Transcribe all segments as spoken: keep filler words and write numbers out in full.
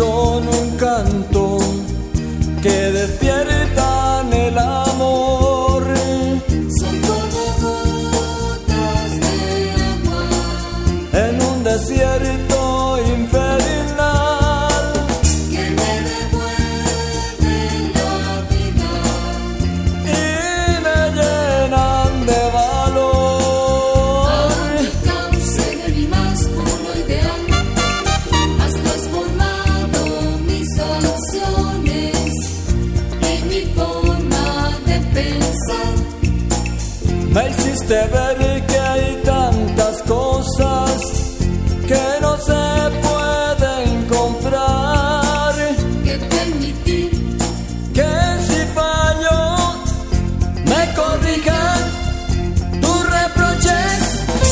son un canto que despiertan el amor. Son como gotas de agua En un desierto infernal que me devuelven la vida y me llenan de valor. a mi cauce de mi más puro ideal. Has transformado mis acciones y mi forma de pensar. Me hiciste ver que hay tantas cosas que no se pueden comprar, Que permitir que si fallo me corrijan tus reproches.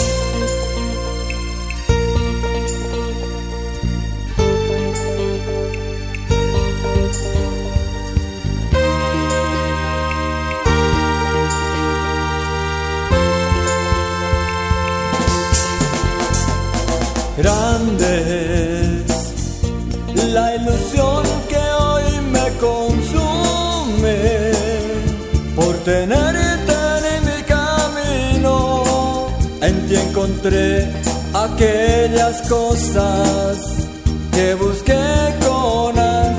Grande es la ilusión que hoy me consume por tenerte en mi camino. En ti encontré aquellas cosas que busqué con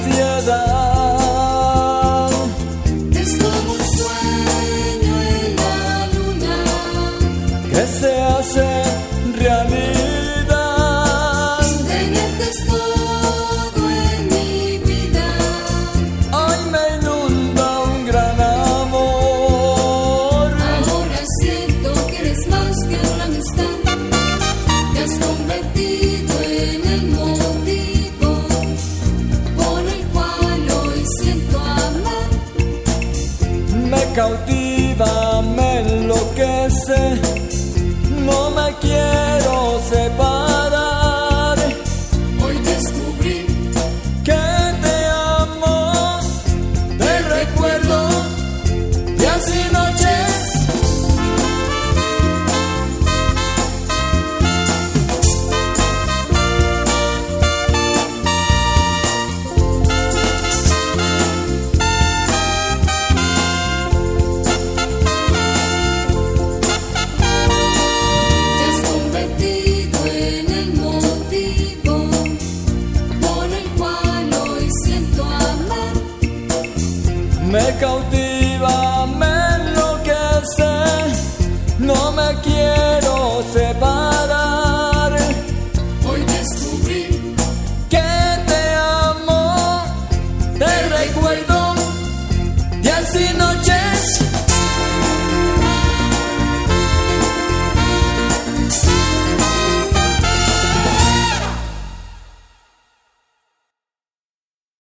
ansiedad. es como un sueño en la luna. Que se hace realidad. Tenerte es todo en mi vida. Hoy me inunda un gran amor. Ahora siento que eres más que una amistad. Te has convertido en el motivo por el cual hoy siento amar. Me cautiva, me enloquece, no me quiero separar. Hoy descubrí Que te amo, te recuerdo días y noches. te has convertido en el motivo por el cual hoy siento amar. Me cautiva, me enloquece, no me quiero separar. Hoy descubrí Que te amo, te recuerdo días y noches.